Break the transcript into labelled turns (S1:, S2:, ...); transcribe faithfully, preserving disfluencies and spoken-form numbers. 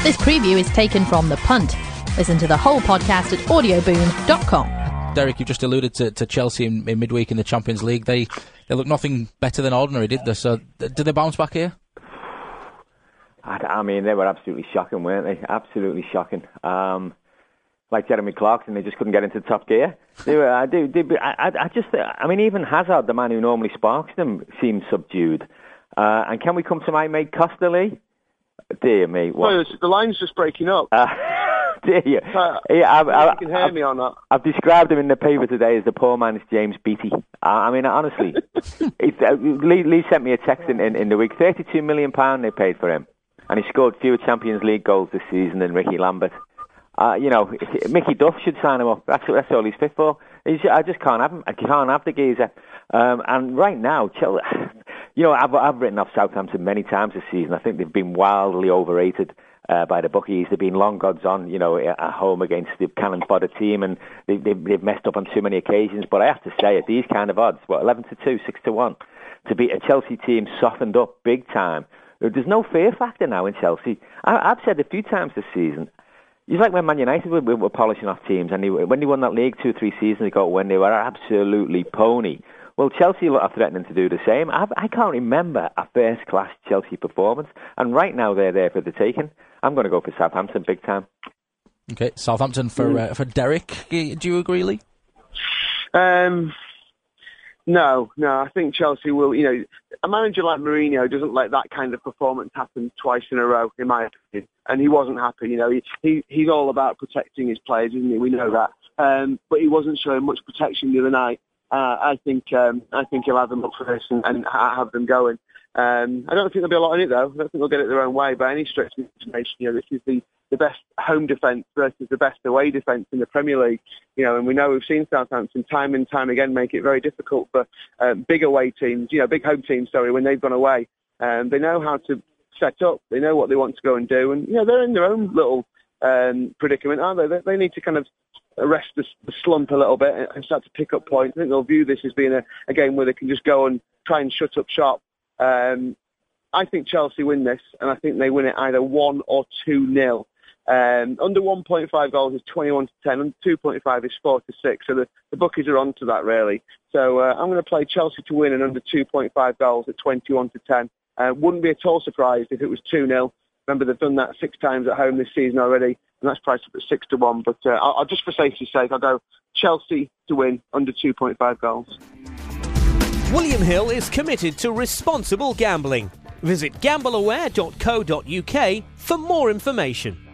S1: This preview is taken from The Punt. Listen to the whole podcast at audioboom dot com.
S2: Derek, you've just alluded to, to Chelsea in, in midweek in the Champions League. They they look nothing better than ordinary, did they? So, did they bounce back here?
S3: I, I mean, they were absolutely shocking, weren't they? Absolutely shocking. Um, like Jeremy Clarkson, they just couldn't get into top gear. They were, I do, they, I, I just, I mean, even Hazard, the man who normally sparks them, seemed subdued. Uh, and can we come to my mate Costa, Lee? Dear me, what?
S4: No, the line's just breaking up.
S3: Uh, dear you.
S4: Uh,
S3: yeah, I've, I've,
S4: you can hear
S3: I've,
S4: me or not.
S3: I've described him in the paper today as the poor man's James Beattie. I, I mean, honestly, it's, uh, Lee, Lee sent me a text in, in, in the week. thirty-two million pounds they paid for him. And he scored fewer Champions League goals this season than Ricky Lambert. Uh, you know, Mickey Duff should sign him up. That's, that's all he's fit for. He's, I just can't have him. I can't have the geezer. Um, and right now, Chelsea, you know, I've, I've written off Southampton many times this season. I think they've been wildly overrated uh, by the bookies. They've been long odds on, you know, at home against the cannon fodder team, and they, they've, they've messed up on too many occasions. But I have to say, at these kind of odds, what, eleven to two, six to one, to beat a Chelsea team softened up big time. There's no fear factor now in Chelsea. I, I've said a few times this season, it's like when Man United were, were polishing off teams, and they, when they won that league two or three seasons ago, when they were absolutely pony. Well, Chelsea are threatening to do the same. I've, I can't remember a first-class Chelsea performance, and right now they're there for the taking. I'm going to go for Southampton big time.
S2: Okay, Southampton for mm. uh, for Derek. Do you agree, Lee?
S4: Um, no, no. I think Chelsea will. You know, a manager like Mourinho doesn't let that kind of performance happen twice in a row, in my opinion. And he wasn't happy. You know, he, he he's all about protecting his players, isn't he? We know that. Um, but he wasn't showing much protection the other night. Uh, I think um, I think he'll have them up for this and, and have them going. Um, I don't think there'll be a lot in it, though. I don't think they'll get it their own way by any stretch of the imagination. You know, this is the, the best home defence versus the best away defence in the Premier League. You know, and we know we've seen Southampton time and time again make it very difficult for uh, big away teams, you know, big home teams, sorry, when they've gone away. Um, they know how to set up. They know what they want to go and do. And, you know, they're in their own little um, predicament, aren't they? They, they need to kind of arrest the, the slump a little bit and start to pick up points. I think they'll view this as being a, a game where they can just go and try and shut up shop. Um, I think Chelsea win this, and I think they win it either one or two nil. Um, under one point five goals is twenty-one to ten, and two point five is four to six. So the, the bookies are on to that, really. So uh, I'm going to play Chelsea to win and under two point five goals at twenty-one to ten. Uh, wouldn't be at all surprised if it was two nil. Remember, they've done that six times at home this season already, and that's priced up at six to one. But uh, I'll, I'll just for safety's sake, I'll go Chelsea to win under two point five goals.
S5: William Hill is committed to responsible gambling. Visit gamble aware dot co dot uk for more information.